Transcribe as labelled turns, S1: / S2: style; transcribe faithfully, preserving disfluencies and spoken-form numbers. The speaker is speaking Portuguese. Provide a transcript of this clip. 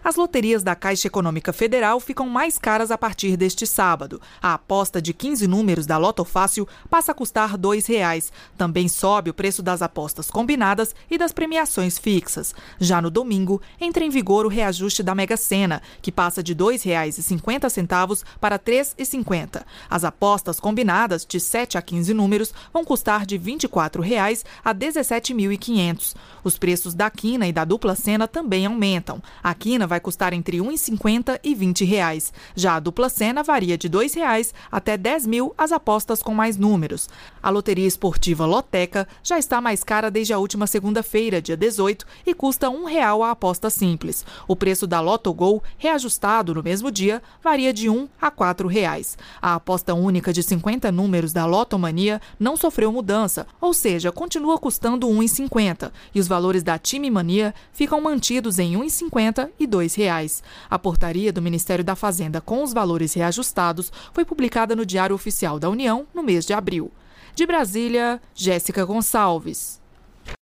S1: As loterias da Caixa Econômica Federal ficam mais caras a partir deste sábado. A aposta de quinze números da Loto Fácil passa a custar dois reais. Também sobe o preço das apostas combinadas e das premiações fixas. Já no domingo, entra em vigor o reajuste da Mega Sena, que passa de dois reais e cinquenta centavos para três reais e cinquenta centavos. As apostas combinadas de sete a quinze números vão custar de vinte e quatro reais a dezessete mil e quinhentos reais. Os preços da quina e da dupla Sena também aumentam. A quina vai custar entre um real e cinquenta centavos e vinte reais. Já a dupla Sena varia de dois reais até dez mil as apostas com mais números. A loteria esportiva Loteca já está mais cara desde a última segunda-feira, dia dezoito, e custa um real a aposta simples. O preço da Lotogol, reajustado no mesmo dia, varia de um a quatro reais. A aposta única de cinquenta números da Lotomania não sofreu mudança, ou seja, continua custando um real e cinquenta centavos, e os valores da Time Mania ficam mantidos em um real e cinquenta centavos e dois reais. A portaria do Ministério da Fazenda com os valores reajustados foi publicada no Diário Oficial da União no mês de abril. De Brasília, Jéssica Gonçalves.